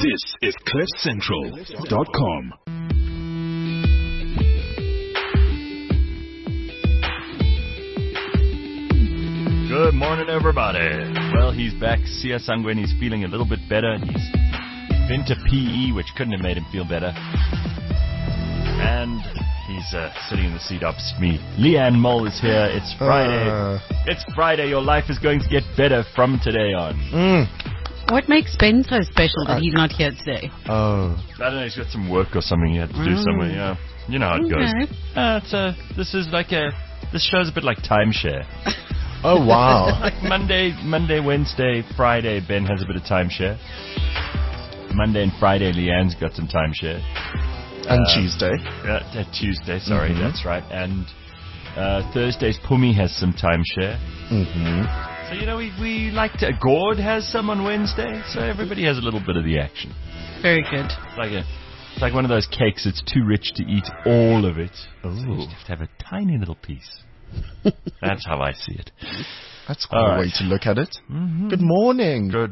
This is CliffCentral.com. Good morning, everybody. Well, he's back. Sia Sangweni, he's feeling a little bit better. He's been to PE, which couldn't have made him feel better. And he's sitting in the seat opposite me. Leanne Mole is here. It's Friday. It's Friday. Your life is going to get better from today on. What makes Ben so special that he's not here today? I don't know. He's got some work or something he had to do somewhere. Yeah, you know how it goes. This show's a bit like timeshare. Oh, wow. Like Monday, Wednesday, Friday, Ben has a bit of timeshare. Monday and Friday, Leanne's got some timeshare. And Tuesday. Tuesday, sorry, that's right. And Thursdays, Pumi has some timeshare. So, you know, we like to... Gord has some on Wednesday, so everybody has a little bit of the action. Very good. It's like one of those cakes that's too rich to eat all of it. So you just have to have a tiny little piece. That's how I see it. That's quite a way to look at it. Good morning. Good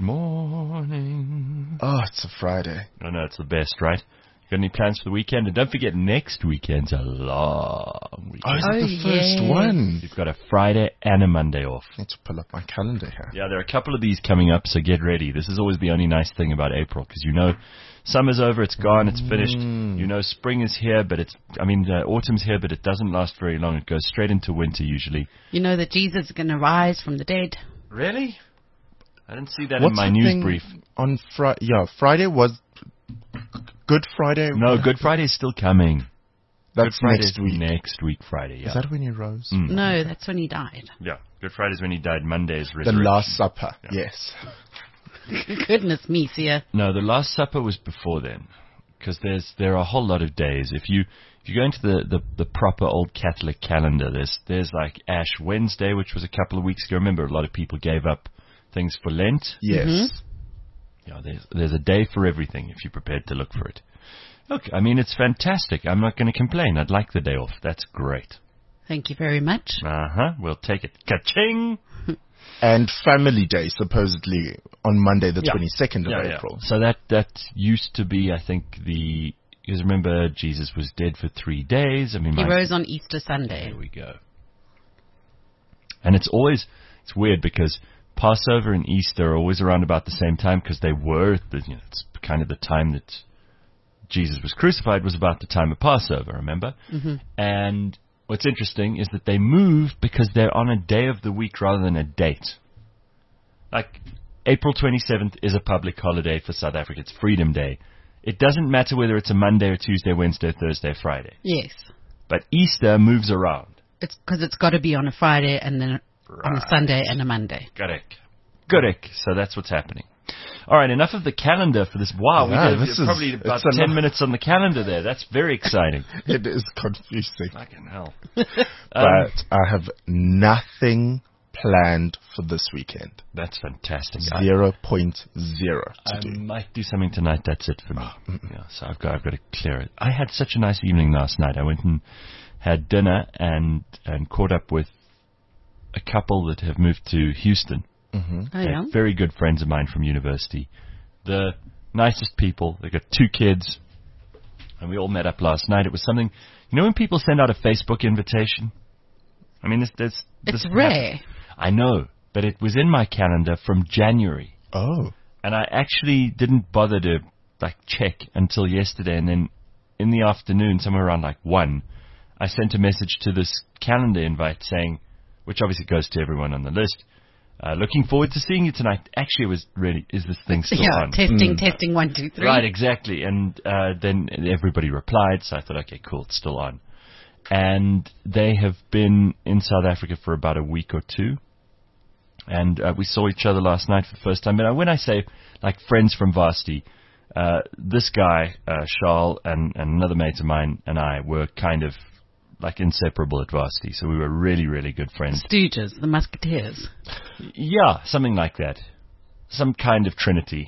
morning. Oh, it's a Friday. I know, it's the best, right? Got any plans for the weekend? And don't forget, next weekend's a long weekend. Oh, is it the first one? You've got a Friday and a Monday off. I need to pull up my calendar here. Yeah, there are a couple of these coming up, so get ready. This is always the only nice thing about April, because you know summer's over, it's gone, it's finished. You know spring is here, but autumn's here, but it doesn't last very long. It goes straight into winter usually. You know that Jesus is going to rise from the dead. Really? I didn't see that in my news brief. On Friday was Good Friday. No, Good Friday is still coming. That's next week. Next week, Friday, yeah. Is that when he rose? No, that's when he died. Yeah, Good Friday is when he died. Monday is resurrection. The Last Supper, yes. Goodness me, Sia. No, the Last Supper was before then, because there are a whole lot of days. If you go into the proper old Catholic calendar, there's like Ash Wednesday, which was a couple of weeks ago. Remember, a lot of people gave up things for Lent. Yes. Yeah, there's a day for everything if you're prepared to look for it. Look, I mean, it's fantastic. I'm not going to complain. I'd like the day off. That's great. Thank you very much. We'll take it. Ka-ching! And Family Day, supposedly, on Monday the 22nd of April. So that used to be, I think, because remember, Jesus was dead for 3 days. I mean, he rose on Easter Sunday. There we go. And it's weird because Passover and Easter are always around about the same time, because it's kind of the time that Jesus was crucified was about the time of Passover, remember? And what's interesting is that they move because they're on a day of the week rather than a date. Like, April 27th is a public holiday for South Africa. It's Freedom Day. It doesn't matter whether it's a Monday or Tuesday, Wednesday, Thursday, Friday. Yes. But Easter moves around. It's because it's got to be on a Friday and then on a Sunday and a Monday. Correct. So that's what's happening. All right, enough of the calendar for this. Wow, we did probably about 10 minutes on the calendar there. That's very exciting. It is confusing. Fucking hell. But I have nothing planned for this weekend. That's fantastic. 0.0 to do. I might do something tonight. That's it for me. Yeah, so I've got to clear it. I had such a nice evening last night. I went and had dinner and caught up with a couple that have moved to Houston. Very good friends of mine from university. The nicest people. They got 2 kids. And we all met up last night. It was something... You know when people send out a Facebook invitation? I mean, it's rare. I know. But it was in my calendar from January. Oh. And I actually didn't bother to check until yesterday. And then in the afternoon, somewhere around 1, I sent a message to this calendar invite saying... Which obviously goes to everyone on the list. Looking forward to seeing you tonight. Actually, it was really, is this thing still on? Testing, 1, 2, 3. Right, exactly. And then everybody replied, so I thought, okay, cool, it's still on. And they have been in South Africa for about a week or 2. And we saw each other last night for the first time. But when I say, friends from Varsity, this guy, Charles, and another mate of mine and I were kind of inseparable at Varsity, so we were really, really good friends. Stooges, the Musketeers. Yeah, something like that. Some kind of trinity.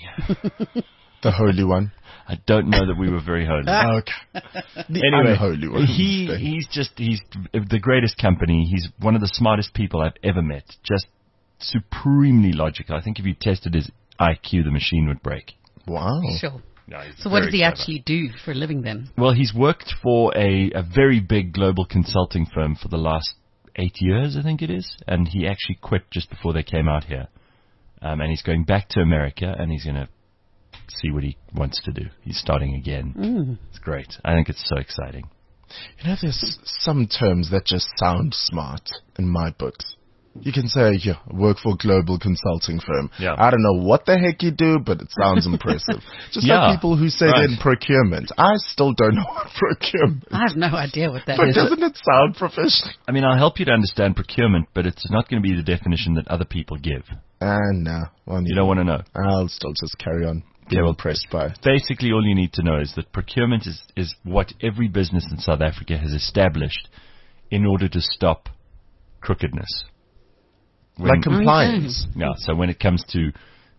The Holy One. I don't know that we were very holy. Okay. Anyway, unholy one. He's the greatest company. He's one of the smartest people I've ever met. Just supremely logical. I think if you tested his IQ, the machine would break. Wow. Sure. No, he's So what very does he clever. actually do for a living then? Well, he's worked for a very big global consulting firm for the last 8 years, I think it is, and he actually quit just before they came out here. And he's going back to America, and he's going to see what he wants to do. He's starting again. It's great. I think it's so exciting. You know, there's some terms that just sound smart in my books. You can say, yeah, work for a global consulting firm. Yeah. I don't know what the heck you do, but it sounds impressive. Just Yeah, like people who say right. they're in procurement. I still don't know what procurement I have no idea what that but is. doesn't it sound professional? I mean, I'll help you to understand procurement, but it's not going to be the definition that other people give. No. You don't want to know. I'll still just carry on being well, impressed by it. Basically, all you need to know is that procurement is what every business in South Africa has established in order to stop crookedness. Like compliance. Yeah, so when it comes to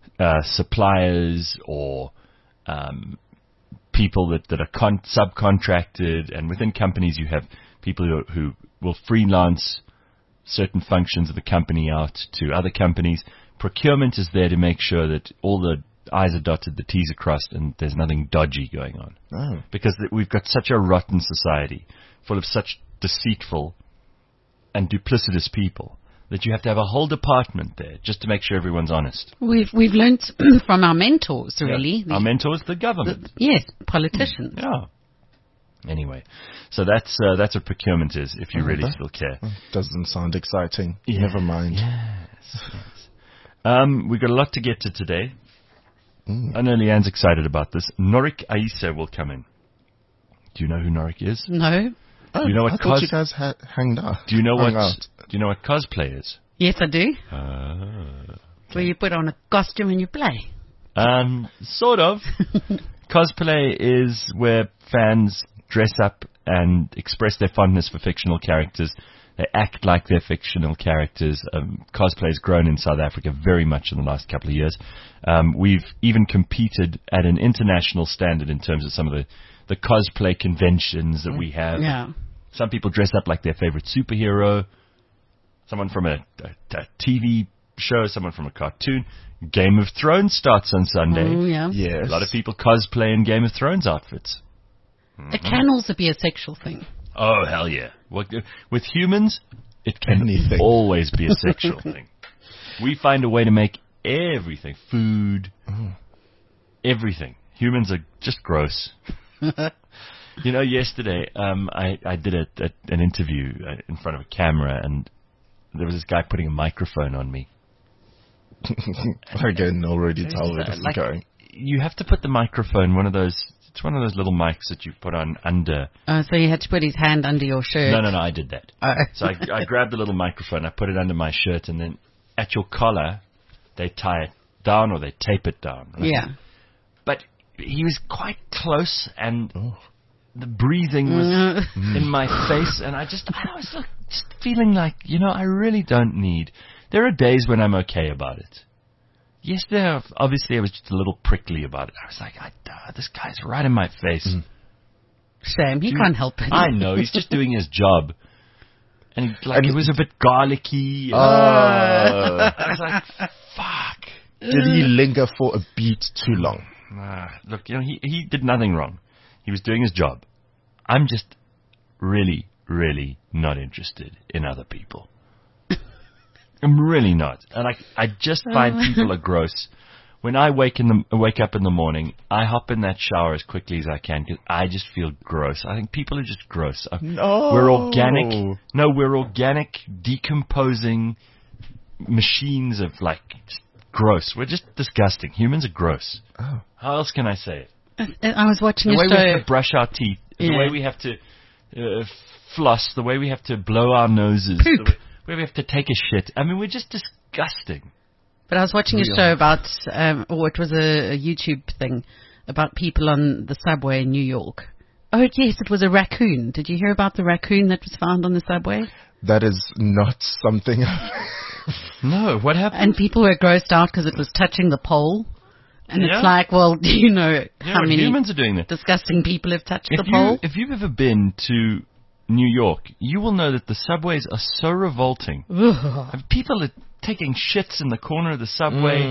suppliers or people that are subcontracted, and within companies you have people who will freelance certain functions of the company out to other companies. Procurement is there to make sure that all the I's are dotted, the T's are crossed, and there's nothing dodgy going on. Oh. Because we've got such a rotten society full of such deceitful and duplicitous people that you have to have a whole department there just to make sure everyone's honest. We've learnt from our mentors, really. Our mentors, the government. Yes, politicians. Yeah. Anyway, so that's what procurement is, if you really still care. Doesn't sound exciting. Yeah. Never mind. Yes. We've got a lot to get to today. I know Leanne's excited about this. Norik Aisa will come in. Do you know who Norik is? No. Oh, You know what I thought you guys hanged out. Do you know hung what? out. Do you know what cosplay is? Yes, I do. Ah. Where you put on a costume and you play. Sort of. Cosplay is where fans dress up and express their fondness for fictional characters. They act like they're fictional characters. Cosplay has grown in South Africa very much in the last couple of years. We've even competed at an international standard in terms of some of the cosplay conventions that we have. Yeah. Some people dress up like their favorite superhero. Someone from a TV show, someone from a cartoon. Game of Thrones starts on Sunday. Oh, yeah. Yes. A lot of people cosplay in Game of Thrones outfits. It can also be a sexual thing. Oh, hell yeah. With humans, it can Anything. always be a sexual thing. We find a way to make everything. Food. Everything. Humans are just gross. You know, yesterday I did an interview in front of a camera, and there was this guy putting a microphone on me. I can already tell where this is going. You have to put the microphone, it's one of those little mics that you put on under. So you had to put his hand under your shirt. No, I did that. So I grabbed the little microphone, I put it under my shirt, and then at your collar, they tie it down or they tape it down. Right? Yeah. But he was quite close, and the breathing was in my face, and I was just feeling like, I really don't need. There are days when I'm okay about it. Yesterday, obviously, I was just a little prickly about it. I was like, this guy's right in my face. Shame. He can't help it. I know, he's just doing his job. And it was a bit garlicky. Oh. I was like, fuck. Did he linger for a beat too long? Look, he did nothing wrong. He was doing his job. I'm just really, really not interested in other people. I'm really not. And I just find people are gross. When I wake up in the morning, I hop in that shower as quickly as I can because I just feel gross. I think people are just gross. No. We're organic. No, we're organic, decomposing machines of gross. We're just disgusting. Humans are gross. Oh. How else can I say it? I was watching The a way we have show. to brush our teeth, the Yeah. way we have to floss, the way we have to blow our noses, Poop. the way we have to take a shit. I mean, we're just disgusting. But I was watching a show about, it was a YouTube thing about people on the subway in New York. Oh, yes, it was a raccoon. Did you hear about the raccoon that was found on the subway? That is not something. No, what happened? And people were grossed out because it was touching the pole. And Yeah. it's like, well, do you know how many humans are doing that? disgusting people have touched the pole? If you've ever been to New York, you will know that the subways are so revolting. Ugh. People are taking shits in the corner of the subway.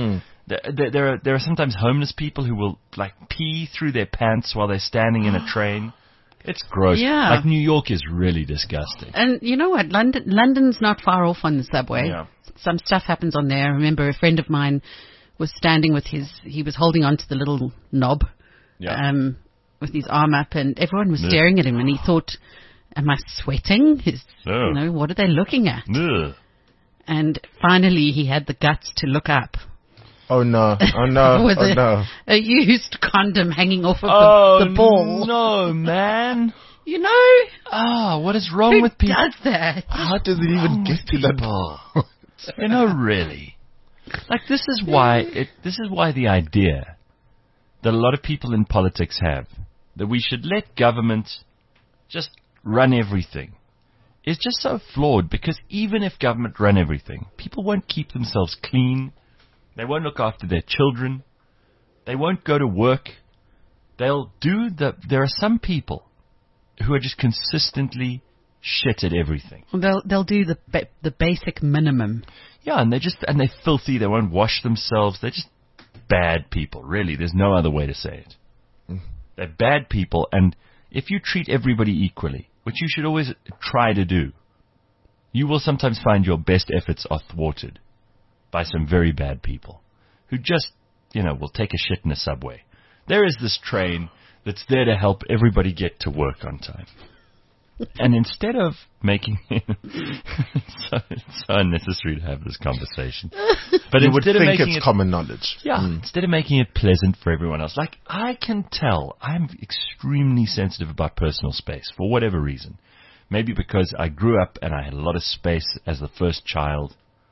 There are sometimes homeless people who will like pee through their pants while they're standing in a train. It's gross. Yeah. Like New York is really disgusting. And you know what? London's not far off on the subway. Yeah. Some stuff happens on there. I remember a friend of mine was standing with he was holding onto the little knob, Yeah. with his arm up, and everyone was staring at him, and he thought, am I sweating? No. You know, what are they looking at? Ugh. And finally he had the guts to look up. Oh no! Oh no! With Oh no! a used condom hanging off of the ball. No, man. You know, What is wrong who with people? does that? How does it even get to that? You know, really. Like, this is why the idea that a lot of people in politics have, that we should let government just run everything, is just so flawed, because even if government run everything, people won't keep themselves clean. They won't look after their children. They won't go to work. There are some people who are just consistently shit at everything. They'll do the basic minimum. Yeah, and they're filthy. They won't wash themselves. They're just bad people, really. There's no other way to say it. They're bad people, and if you treat everybody equally, which you should always try to do, you will sometimes find your best efforts are thwarted by some very bad people who just, will take a shit in a subway. There is this train that's there to help everybody get to work on time. And instead of making it's so unnecessary to have this conversation. But You would instead of think making it's it, common knowledge. instead of making it pleasant for everyone else, like I can tell I'm extremely sensitive about personal space for whatever reason. Maybe because I grew up and I had a lot of space as the first child.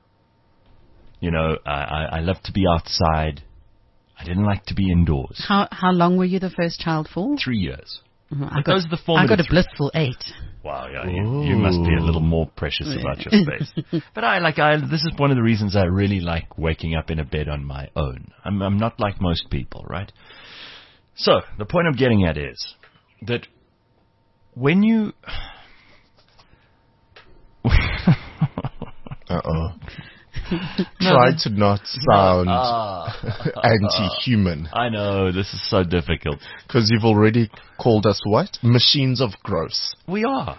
I loved to be outside. I didn't like to be indoors. How long were you the first child for? 3 years. I those are the got formative a blissful 8. Wow, yeah, you must be a little more precious about your space. But this is one of the reasons I really like waking up in a bed on my own. I'm not like most people, right? So, the point I'm getting at is that when you... Try to not sound anti-human. I know, this is so difficult. Because you've already called us what? Machines of gross. We are.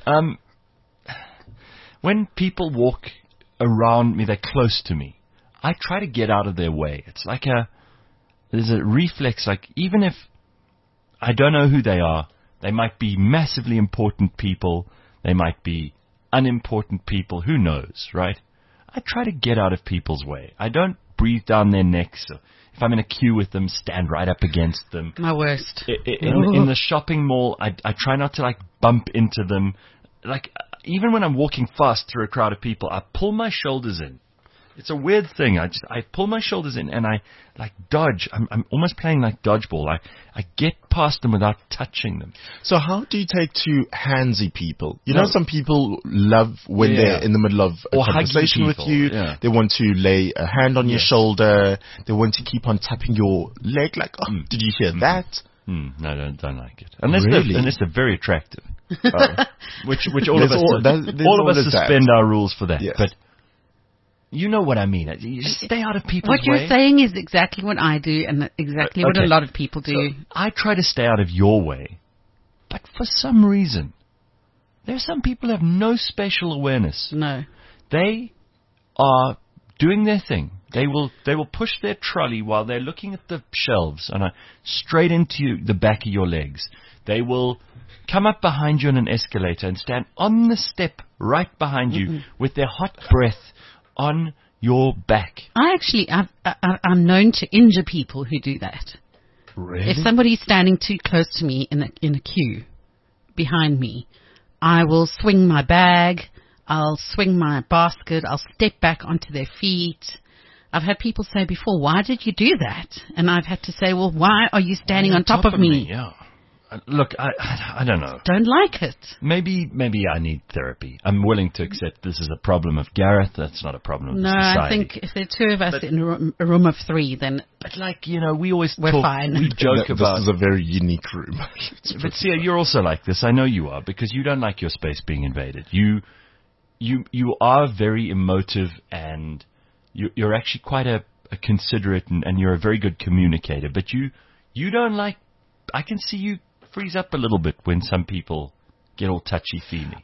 When people walk around me, they're close to me, I try to get out of their way. It's like there's a reflex, like even if I don't know who they are, they might be massively important people, they might be unimportant people, who knows, right? I try to get out of people's way. I don't breathe down their necks. If I'm in a queue with them, stand right up against them. My worst. In the shopping mall, I try not to bump into them. Even when I'm walking fast through a crowd of people, I pull my shoulders in. It's a weird thing. I pull my shoulders in and I dodge. I'm almost playing like dodgeball. I get past them without touching them. So how do you take to handsy people? You know, some people love when they're in the middle of a conversation with you. Yeah. They want to lay a hand on your shoulder. They want to keep on tapping your leg like, did you hear that? No, don't like it. Unless they're very attractive. Which all of us suspend our rules for that. Yes. But you know what I mean. You just stay out of people's way. What you're saying is exactly what I do and exactly what a lot of people do. So I try to stay out of your way. But for some reason, there are some people who have no spatial awareness. No. They are doing their thing. They will push their trolley while they're looking at the shelves and straight into the back of your legs. They will come up behind you on an escalator and stand on the step right behind you with their hot breath on your back. I'm known to injure people who do that. Really? If somebody's standing too close to me in a queue behind me, I will swing my bag, I'll swing my basket, I'll step back onto their feet. I've had people say before, why did you do that? And I've had to say, well, why are you standing on top of me? Yeah. Look, I don't know. Don't like it. Maybe I need therapy. I'm willing to accept this is a problem of Gareth. That's not a problem of the society. No, I think if there are two of us in a room of 3, then... But we always we're talk, fine. we joke about... This is a very unique room. But see, you're also like this. I know you are, because you don't like your space being invaded. You are very emotive, and you're actually quite a considerate and you're a very good communicator, but you don't like. I can see you freeze up a little bit when some people get all touchy-feely.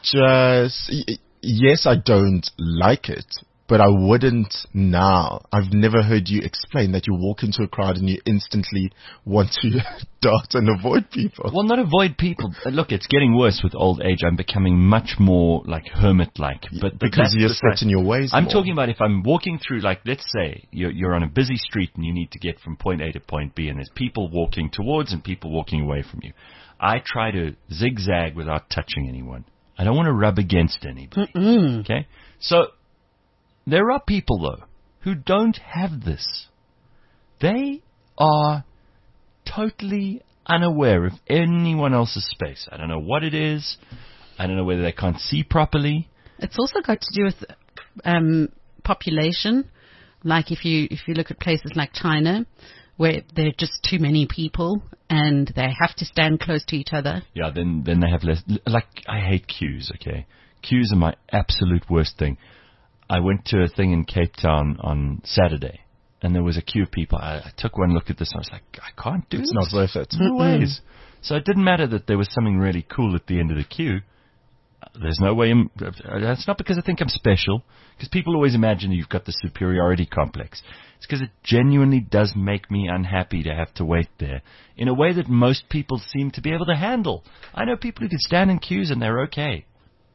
Yes, I don't like it, but I wouldn't now. I've never heard you explain that you walk into a crowd and you instantly want to dart and avoid people. Well, not avoid people. Look, it's getting worse with old age. I'm becoming much more like hermit-like. But because you're set in your ways I'm more. talking about if I'm walking through, like, let's say you're on a busy street and you need to get from point A to point B, and there's people walking towards and people walking away from you. I try to zigzag without touching anyone. I don't want to rub against anybody. Okay? So there are people, though, who don't have this. They are totally unaware of anyone else's space. I don't know what it is. I don't know whether they can't see properly. It's also got to do with population. Like if you look at places like China, where there are just too many people and they have to stand close to each other. Yeah, then they have less. Like, I hate queues, okay? Queues are my absolute worst thing. I went to a thing in Cape Town on Saturday, and there was a queue of people. I took one look at this, and I was like, I can't do this. It's not worth it. No ways. So it didn't matter that there was something really cool at the end of the queue. There's no way. That's not because I think I'm special, because people always imagine you've got the superiority complex. It's because it genuinely does make me unhappy to have to wait there in a way that most people seem to be able to handle. I know people who can stand in queues and they're okay.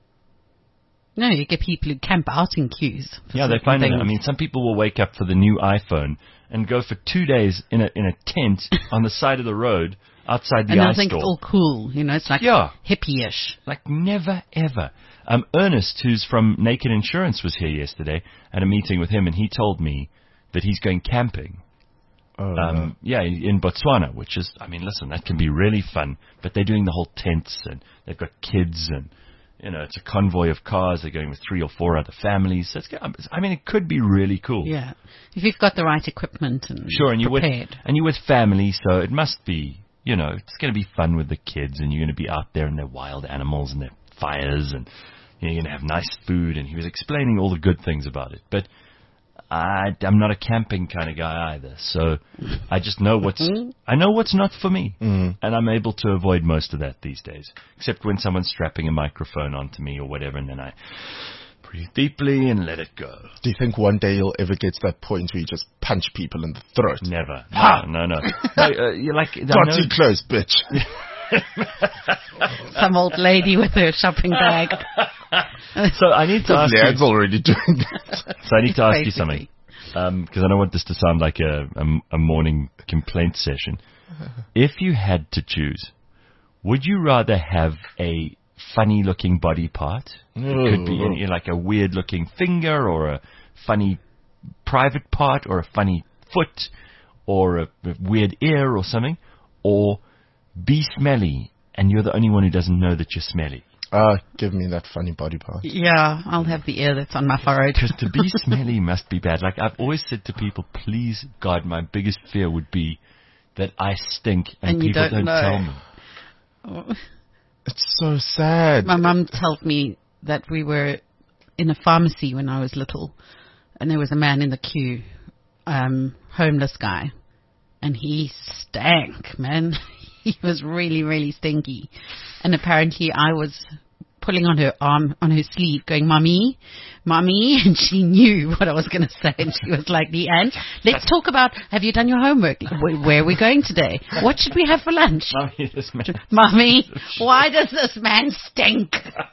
No, you get people who camp out in queues. Yeah, they find it. I mean, some people will wake up for the new iPhone and go for 2 days in a tent on the side of the road outside the and iStore. I think it's all cool, you know, it's like hippie-ish. Like never, ever. Ernest, who's from Naked Insurance, was here yesterday at a meeting with him, and he told me that he's going camping. Yeah, in Botswana, which is, I mean, listen, that can be really fun, but they're doing the whole tents, and they've got kids, and, you know, it's a convoy of cars. They're going with 3 or 4 other families. So I mean, it could be really cool. Yeah, if you've got the right equipment and sure, and prepared. you're with family, so it must be, you know, it's going to be fun with the kids, and you're going to be out there, and they're wild animals, and they're fires, and you're going to have nice food. And he was explaining all the good things about it, but I'm not a camping kind of guy either, so I just know I know what's not for me, and I'm able to avoid most of that these days, except when someone's strapping a microphone onto me or whatever, and then I breathe deeply and let it go. Do you think one day you'll ever get to that point where you just punch people in the throat? Never. Ha! No. You're like, Not too close, bitch. Some old lady with her shopping bag. So I need to ask you. Leanne's already doing that. So I need to ask you Basically. something, because I don't want this to sound like a morning complaint session. If you had to choose, would you rather have a funny-looking body part? It could be like a weird-looking finger, or a funny private part, or a funny foot, or a weird ear, or something, or be smelly, and you're the only one who doesn't know that you're smelly. Give me that funny body part. Yeah, I'll have the ear that's on my forehead. Because to be smelly must be bad. Like, I've always said to people, please, God, my biggest fear would be that I stink and you people don't know. tell me. It's so sad. My mum told me that we were in a pharmacy when I was little, and there was a man in the queue, homeless guy, and he stank, man. He was really, really stinky. And apparently I was pulling on her arm, on her sleeve, going, Mommy, Mommy, and she knew what I was going to say, and she was like, Leanne, let's talk about, have you done your homework? Where are we going today? What should we have for lunch? Mommy, this man. Mommy, why does this man stink?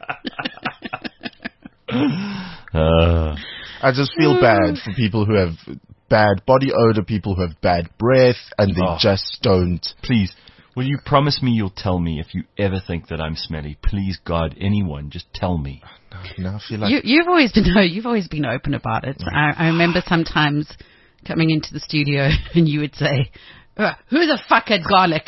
I just feel bad for people who have bad body odor, people who have bad breath, and they just don't. Please, will you promise me you'll tell me if you ever think that I'm smelly? Please, God, anyone, just tell me. No, I feel like You've always been open about it. I remember sometimes coming into the studio and you would say, who the fuck had garlic?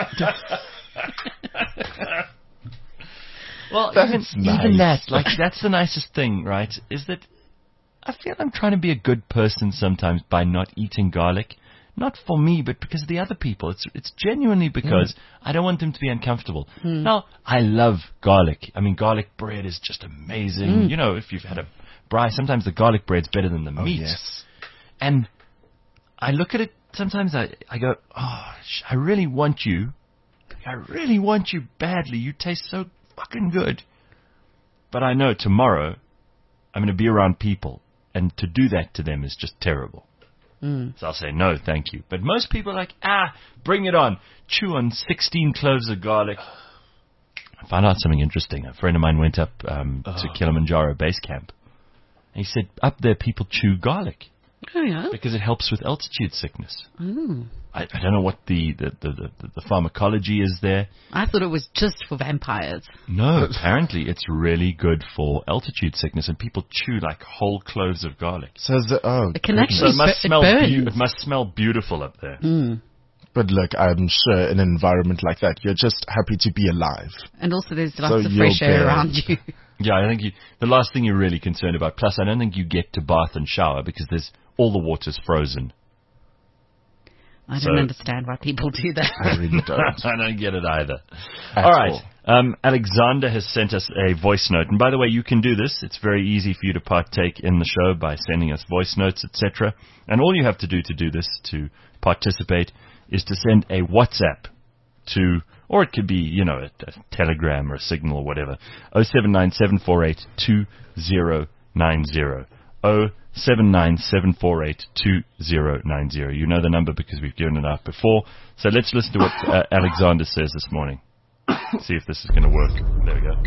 Well, That's even nice. that, like, that's the nicest thing, right? Is that I feel I'm trying to be a good person sometimes by not eating garlic. Not for me, but because of the other people. It's genuinely because I don't want them to be uncomfortable. Now, I love garlic. I mean, garlic bread is just amazing. You know, if you've had a braai, sometimes the garlic bread's better than the meat. Yes. And I look at it sometimes. I go, oh, I really want you. I really want you badly. You taste so fucking good. But I know tomorrow I'm going to be around people, and to do that to them is just terrible. So I'll say, no, thank you. But most people are like, bring it on. Chew on 16 cloves of garlic. I found out something interesting. A friend of mine went up to Kilimanjaro base camp. And he said, up there people chew garlic. Oh, yeah? Because it helps with altitude sickness. I don't know what the pharmacology is there. I thought it was just for vampires. No, apparently it's really good for altitude sickness, and people chew like whole cloves of garlic. So It can So actually it must smell burn. it must smell beautiful up there. But look, I'm sure in an environment like that, you're just happy to be alive. And also there's So lots of you'll fresh air bear around it. you. Yeah, I think the last thing you're really concerned about. Plus, I don't think you get to bath and shower because all the water's frozen. I don't understand why people do that. I really don't. I don't get it either. At All right. Alexander has sent us a voice note. And by the way, you can do this. It's very easy for you to partake in the show by sending us voice notes, etc. And all you have to do this, to participate, is to send a WhatsApp to, or it could be, a Telegram or a Signal or whatever, 079-748-2090. 079-748-2090. You know the number because we've given it out before. So let's listen to what Alexander says this morning. See if this is going to work. There we go.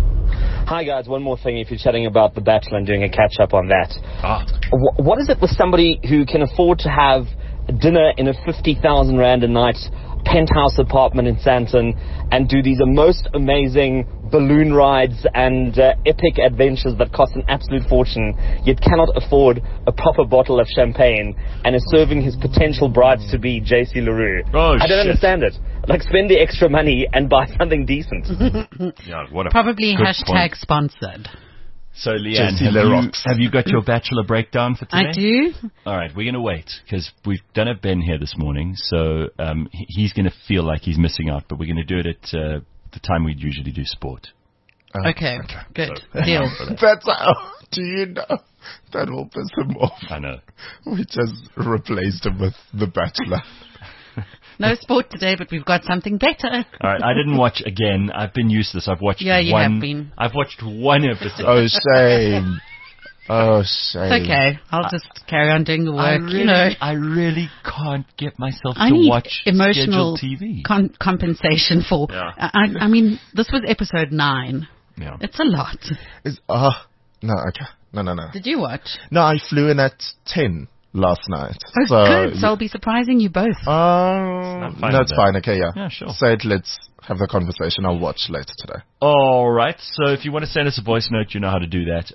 Hi guys, one more thing if you're chatting about The Bachelor and doing a catch up on that. What is it with somebody who can afford to have dinner in a 50,000 Rand a night penthouse apartment in Sandton and do these most amazing balloon rides and epic adventures that cost an absolute fortune, yet cannot afford a proper bottle of champagne and is serving his potential brides-to-be JC LaRue? I don't understand it. Like, spend the extra money and buy something decent. Yeah, what a Probably good hashtag point. sponsored. So, Leanne, Jesse have you got your Bachelor breakdown for today? I do. All right, we're going to wait because we've done a Ben here this morning, so he's going to feel like he's missing out, but we're going to do it at the time we'd usually do sport. Okay, good. So, Deal. That's how. Do you know? That will piss him off. I know. We just replaced him with The Bachelor. No sport today, but we've got something better. All right, I didn't watch again. I've been used to this. I've watched Yeah, you have been. I've watched one episode. Oh, shame. Oh, shame. It's okay. I'll just carry on doing the work. I really can't get myself I to need watch emotional scheduled TV. compensation for. Yeah. I mean, this was episode 9. Yeah. It's a lot. No, okay. No. Did you watch? No, I flew in at 10 last night. Oh, good. So I'll be surprising you both. not fine no, with it's that. fine. Okay, yeah. Yeah, sure. Say it, let's have the conversation. I'll watch later today. All right. So if you want to send us a voice note, you know how to do that.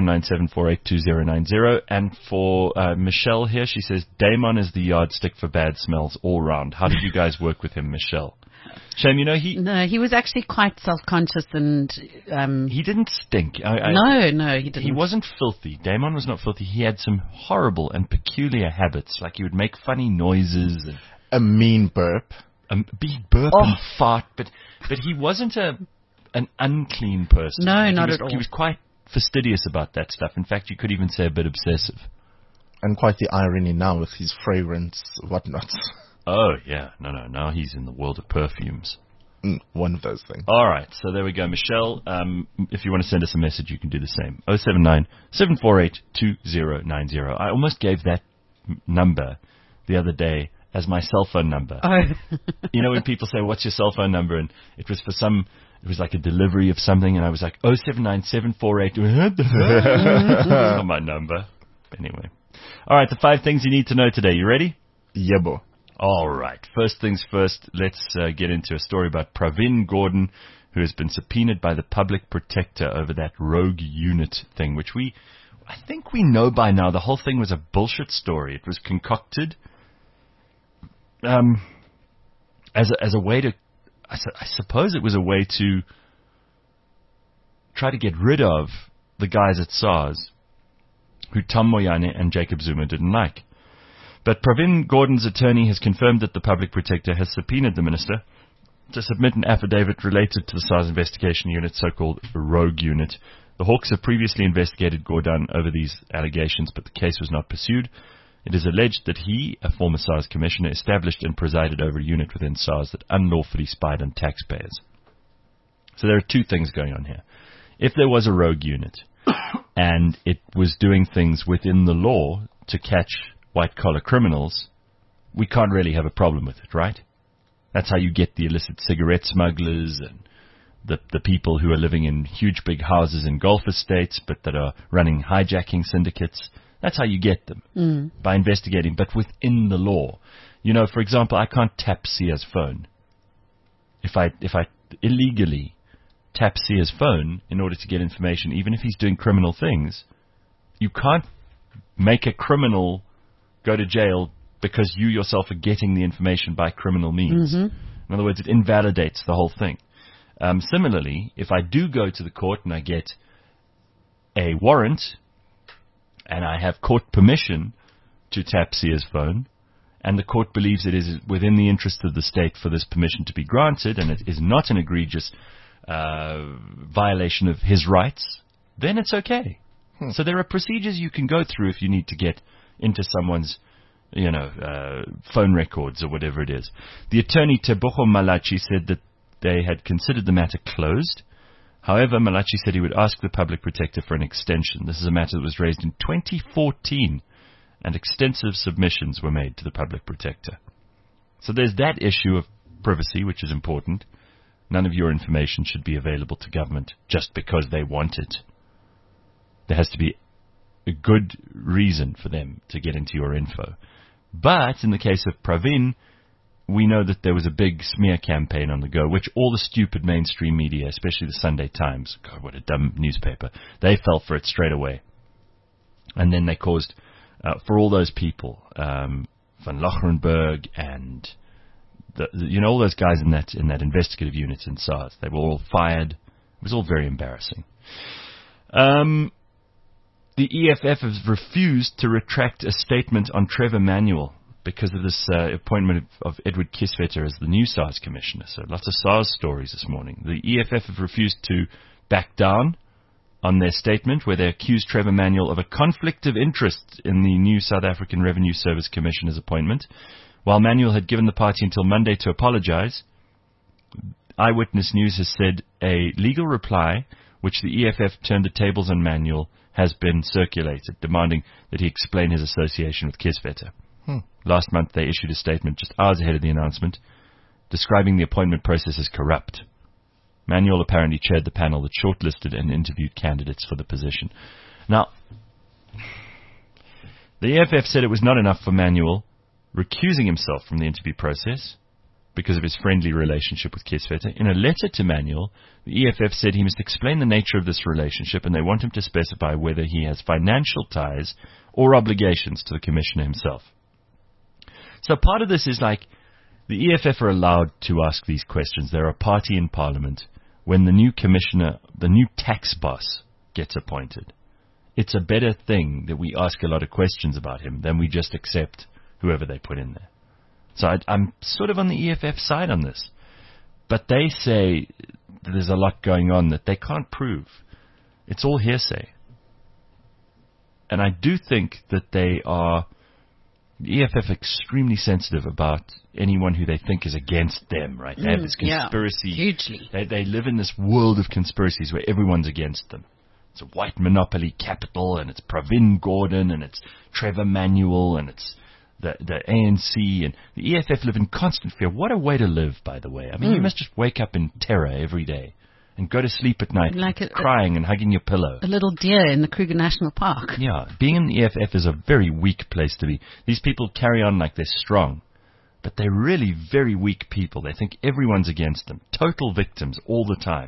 079-748-2090. And for Michelle here, she says, Damon is the yardstick for bad smells all round. How did you guys work with him, Michelle? Shame, No, he was actually quite self-conscious and... he didn't stink. No, he didn't. He wasn't filthy. Damon was not filthy. He had some horrible and peculiar habits. Like he would make funny noises. And A mean burp. Big burp and fart. But he wasn't an unclean person. No, not was, at all. He was quite fastidious about that stuff. In fact, you could even say a bit obsessive. And quite the irony now with his fragrance, whatnot. Oh, yeah. No. Now he's in the world of perfumes. One of those things. All right. So there we go. Michelle, if you want to send us a message, you can do the same. 079-748-2090. I almost gave that number the other day as my cell phone number. Oh. You know when people say, what's your cell phone number? And it was it was like a delivery of something, and I was like, 079-748. That's not my number. Anyway. All right. The 5 things you need to know today. You ready? Yeah, boy. All right. First things first, let's get into a story about Pravin Gordhan, who has been subpoenaed by the public protector over that rogue unit thing, which I think we know by now. The whole thing was a bullshit story. It was concocted as a way to, I suppose it was a way to try to get rid of the guys at SARS who Tom Moyane and Jacob Zuma didn't like. But Pravin Gordhan's attorney has confirmed that the public protector has subpoenaed the minister to submit an affidavit related to the SARS investigation unit, so-called rogue unit. The Hawks have previously investigated Gordhan over these allegations, but the case was not pursued. It is alleged that he, a former SARS commissioner, established and presided over a unit within SARS that unlawfully spied on taxpayers. So there are two things going on here. If there was a rogue unit and it was doing things within the law to catch white-collar criminals, we can't really have a problem with it, right? That's how you get the illicit cigarette smugglers and the people who are living in huge big houses in Gulf estates but that are running hijacking syndicates. That's how you get them, by investigating, but within the law. You know, for example, I can't tap Sia's phone. If I illegally tap Sia's phone in order to get information, even if he's doing criminal things, you can't make a criminal go to jail because you yourself are getting the information by criminal means. In other words, it invalidates the whole thing. Similarly, if I do go to the court and I get a warrant and I have court permission to tap Sia's phone, and the court believes it is within the interest of the state for this permission to be granted, and it is not an egregious violation of his rights, then it's okay. So there are procedures you can go through if you need to get into someone's, phone records or whatever it is. The attorney Tebogo Malachi said that they had considered the matter closed. However, Malachi said he would ask the public protector for an extension. This is a matter that was raised in 2014, and extensive submissions were made to the public protector. So there's that issue of privacy, which is important. None of your information should be available to government just because they want it. There has to be a good reason for them to get into your info. But in the case of Pravin, we know that there was a big smear campaign on the go, which all the stupid mainstream media, especially the Sunday Times, God, what a dumb newspaper, they fell for it straight away. And then they caused, for all those people, Van Lochrenberg and all those guys in that investigative unit in SARS, they were all fired. It was all very embarrassing. The EFF has refused to retract a statement on Trevor Manuel because of this appointment of Edward Kieswetter as the new SARS commissioner. So lots of SARS stories this morning. The EFF have refused to back down on their statement where they accused Trevor Manuel of a conflict of interest in the new South African Revenue Service Commissioner's appointment. While Manuel had given the party until Monday to apologize, Eyewitness News has said a legal reply, which the EFF turned the tables on Manuel, has been circulated, demanding that he explain his association with Kieswetter. Last month, they issued a statement just hours ahead of the announcement, describing the appointment process as corrupt. Manuel apparently chaired the panel that shortlisted and interviewed candidates for the position. Now, the EFF said it was not enough for Manuel recusing himself from the interview process because of his friendly relationship with Kieswetter. In a letter to Manuel, the EFF said he must explain the nature of this relationship, and they want him to specify whether he has financial ties or obligations to the commissioner himself. So part of this is like the EFF are allowed to ask these questions. They're a party in parliament when the new commissioner, the new tax boss, gets appointed. It's a better thing that we ask a lot of questions about him than we just accept whoever they put in there. So I'm sort of on the EFF side on this. But they say that there's a lot going on that they can't prove. It's all hearsay. And I do think that the EFF extremely sensitive about anyone who they think is against them, right? They have this conspiracy. Yeah, hugely. They live in this world of conspiracies where everyone's against them. It's a white monopoly capital, and it's Pravin Gordhan, and it's Trevor Manuel, and it's the ANC, and the EFF live in constant fear. What a way to live, by the way. I mean, you must just wake up in terror every day and go to sleep at night like crying and hugging your pillow. A little deer in the Kruger National Park. Yeah, being in the EFF is a very weak place to be. These people carry on like they're strong, but they're really very weak people. They think everyone's against them. Total victims all the time.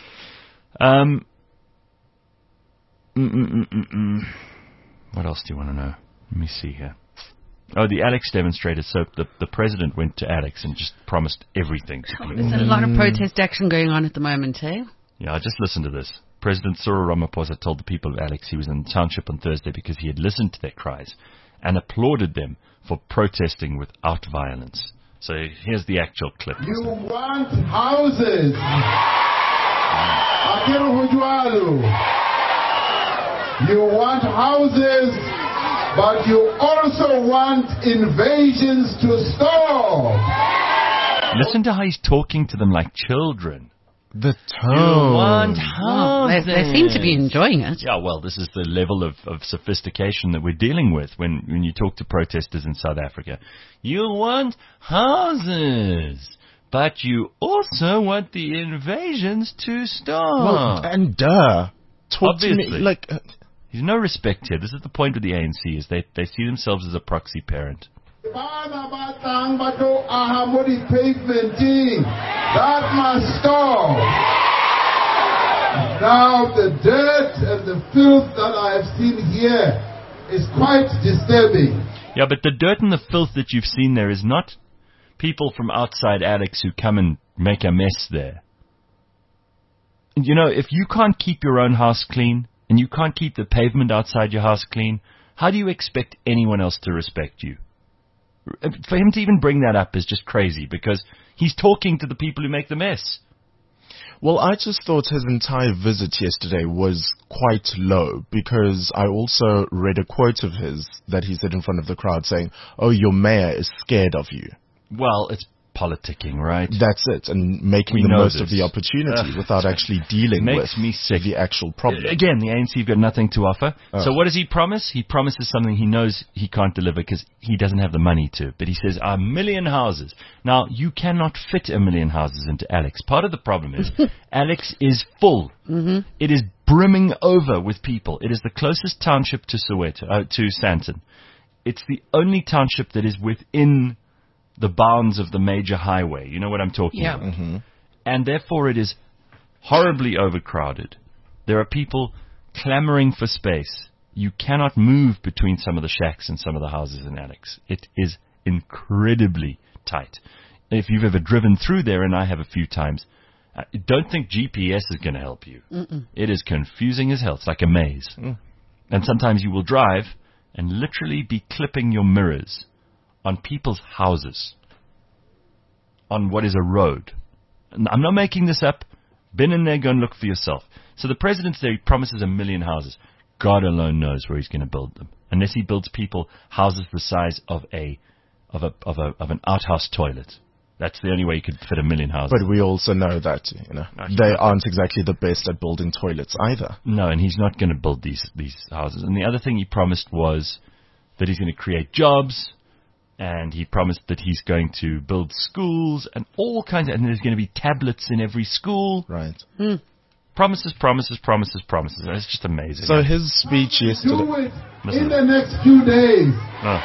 What else do you want to know? Let me see here. Oh, the Alex demonstrators. So the president went to Alex and just promised everything to people. There's a lot of protest action going on at the moment, eh? Yeah, just listen to this. President Cyril Ramaphosa told the people of Alex he was in the township on Thursday because he had listened to their cries and applauded them for protesting without violence. So here's the actual clip. You want houses. You want houses but you also want invasions to stop. Listen to how he's talking to them like children. The You tone. want Well, houses. they seem to be enjoying it. Yeah, well, this is the level of sophistication that we're dealing with when you talk to protesters in South Africa. You want houses, but you also want the invasions to stop. Well, and talk to Obviously. me like. There's no respect here. This is the point with the ANC, is they see themselves as a proxy parent. That must stop. Now the dirt and the filth that I have seen here is quite disturbing. Yeah, but the dirt and the filth that you've seen there is not people from outside Alex who come and make a mess there. You know, if you can't keep your own house clean and you can't keep the pavement outside your house clean, how do you expect anyone else to respect you? For him to even bring that up is just crazy, because he's talking to the people who make the mess. Well, I just thought his entire visit yesterday was quite low, because I also read a quote of his that he said in front of the crowd saying, "Oh, your mayor is scared of you." Well, it's politicking, right? That's it, and making We the know most this. of the opportunity without actually dealing Makes with me sick. the actual problem. Again, the ANC have got nothing to offer. Oh. So what does he promise? He promises something he knows he can't deliver because he doesn't have the money to. But he says, 1 million houses. Now, you cannot fit 1 million houses into Alex. Part of the problem is Alex is full. Mm-hmm. It is brimming over with people. It is the closest township to Soweto, to Sandton. It's the only township that is within the bounds of the major highway. You know what I'm talking about. Mm-hmm. And therefore it is horribly overcrowded. There are people clamoring for space. You cannot move between some of the shacks and some of the houses in Alex. It is incredibly tight. If you've ever driven through there, and I have a few times, don't think GPS is going to help you. Mm-mm. It is confusing as hell. It's like a maze. Mm. And sometimes you will drive and literally be clipping your mirrors on people's houses, on what is a road. And I'm not making this up. Been in there, go and look for yourself. So the president's there, he promises 1 million houses. God alone knows where he's going to build them. Unless he builds people houses the size of an outhouse toilet. That's the only way you could fit 1 million houses. But we also know that they aren't exactly the best at building toilets either. No, and he's not going to build these houses. And the other thing he promised was that he's going to create jobs. And he promised that he's going to build schools and all kinds of, and there's going to be tablets in every school. Right. Promises, promises, promises, promises. And it's just amazing. So his speech Do yesterday. it in the next few days. No,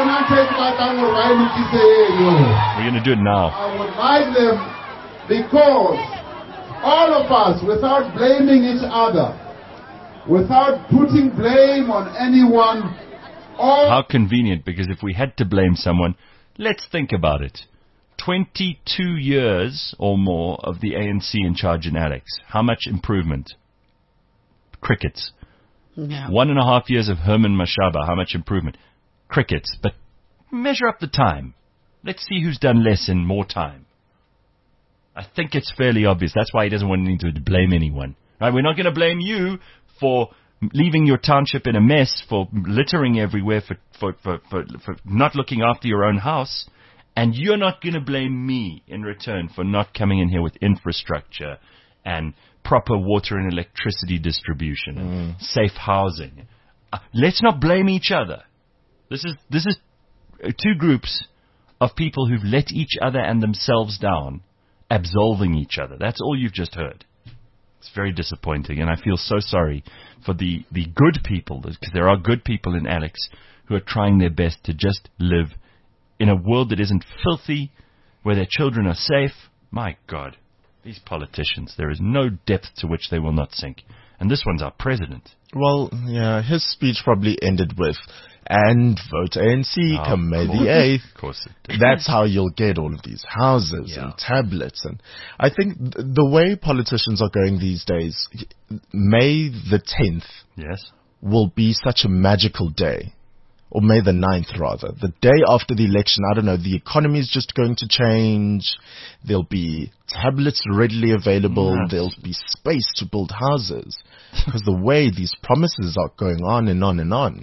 we're going to do it now. I would like them because all of us, without blaming each other, without putting blame on anyone, How convenient, because if we had to blame someone, let's think about it. 22 years or more of the ANC in charge in Alex. How much improvement? Crickets. Yeah. 1.5 years of Herman Mashaba. How much improvement? Crickets. But measure up the time. Let's see who's done less in more time. I think it's fairly obvious. That's why he doesn't want to blame anyone. Right? We're not going to blame you for leaving your township in a mess, for littering everywhere, for not looking after your own house. And you're not going to blame me in return for not coming in here with infrastructure and proper water and electricity distribution and safe housing. Let's not blame each other. This is two groups of people who've let each other and themselves down, absolving each other. That's all you've just heard. It's very disappointing, and I feel so sorry for the good people, because there are good people in Alex who are trying their best to just live in a world that isn't filthy, where their children are safe. My God, these politicians, there is no depth to which they will not sink. And this one's our president. Well, yeah, his speech probably ended with, "And vote ANC, come May the 8th. Of course it did. That's how you'll get all of these houses and tablets. And I think the way politicians are going these days, May the 10th Yes. will be such a magical day. Or May the 9th, rather. The day after the election, I don't know, the economy is just going to change. There'll be tablets readily available. Yes. There'll be space to build houses. Because the way these promises are going on and on and on.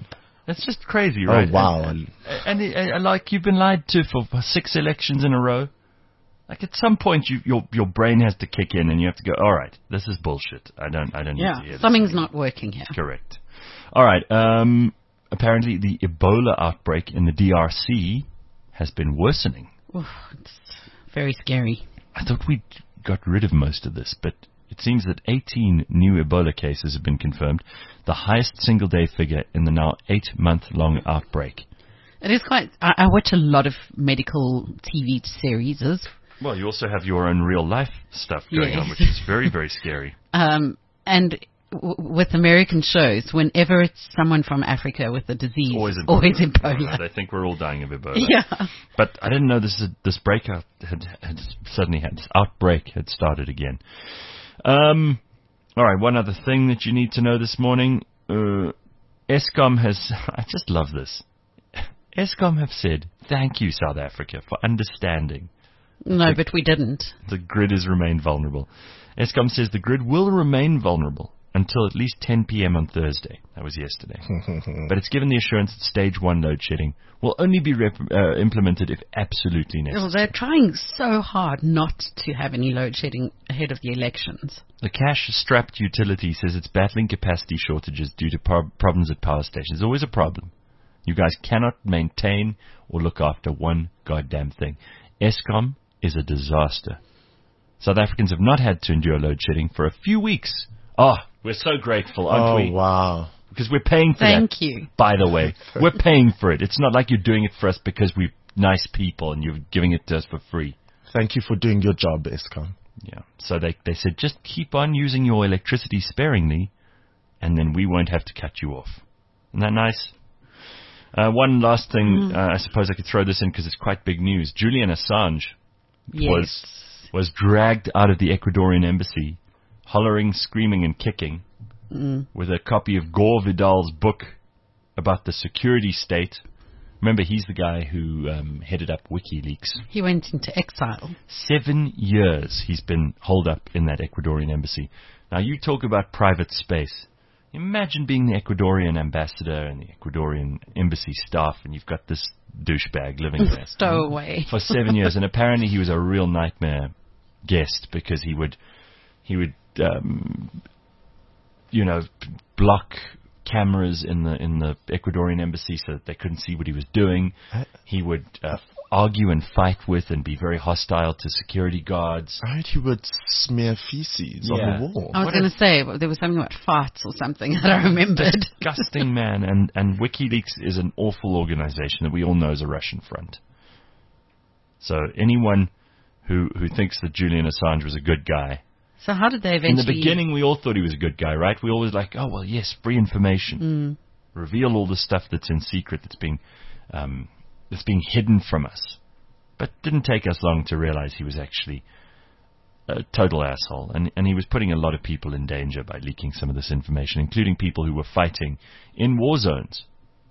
It's just crazy, right? Oh, wow. And like you've been lied to for 6 elections in a row. Like at some point, your brain has to kick in, and you have to go. All right, this is bullshit. I don't need to hear this. Something's not working here. Correct. All right. Apparently, the Ebola outbreak in the DRC has been worsening. Oof, it's very scary. I thought we got rid of most of this, but it seems that 18 new Ebola cases have been confirmed, the highest single-day figure in the now 8-month-long outbreak. It is quite... I watch a lot of medical TV series. Well, you also have your own real-life stuff going on, which is very, very scary. And with American shows, whenever it's someone from Africa with a disease, always Ebola. They think we're all dying of Ebola. Yeah. But I didn't know this breakout this outbreak had started again. All right, one other thing that you need to know this morning. Eskom has... I just love this. Eskom have said, thank you, South Africa, for understanding. No, but we didn't. The grid has remained vulnerable. Eskom says the grid will remain vulnerable until at least 10 p.m. on Thursday. That was yesterday. But it's given the assurance that stage 1 load shedding will only be implemented if absolutely necessary. Well, they're trying so hard not to have any load shedding ahead of the elections. The cash-strapped utility says it's battling capacity shortages due to problems at power stations. There's always a problem. You guys cannot maintain or look after one goddamn thing. Eskom is a disaster. South Africans have not had to endure load shedding for a few weeks. Oh, we're so grateful, aren't we? Oh, wow. Because we're paying for that. Thank you. By the way, we're paying for it. It's not like you're doing it for us because we're nice people and you're giving it to us for free. Thank you for doing your job, Eskom. Yeah. So they said, just keep on using your electricity sparingly, and then we won't have to cut you off. Isn't that nice? One last thing, I suppose I could throw this in because it's quite big news. Julian Assange was dragged out of the Ecuadorian embassy, hollering, screaming, and kicking, with a copy of Gore Vidal's book about the security state. Remember, he's the guy who headed up WikiLeaks. He went into exile. 7 years he's been holed up in that Ecuadorian embassy. Now, you talk about private space. Imagine being the Ecuadorian ambassador and the Ecuadorian embassy staff, and you've got this douchebag living there. Stowaway. For 7 years. And apparently he was a real nightmare guest because he would block cameras in the Ecuadorian embassy so that they couldn't see what he was doing. He would argue and fight with and be very hostile to security guards. I heard he would smear feces on the wall. I was going to say, there was something about farts or something that I remembered. Disgusting man. And WikiLeaks is an awful organization that we all know is a Russian front. So anyone who thinks that Julian Assange was a good guy. So how did they eventually... In the beginning, we all thought he was a good guy, right? We always like, oh, well, yes, free information. Reveal all the stuff that's in secret that's being hidden from us. But it didn't take us long to realize he was actually a total asshole. And he was putting a lot of people in danger by leaking some of this information, including people who were fighting in war zones.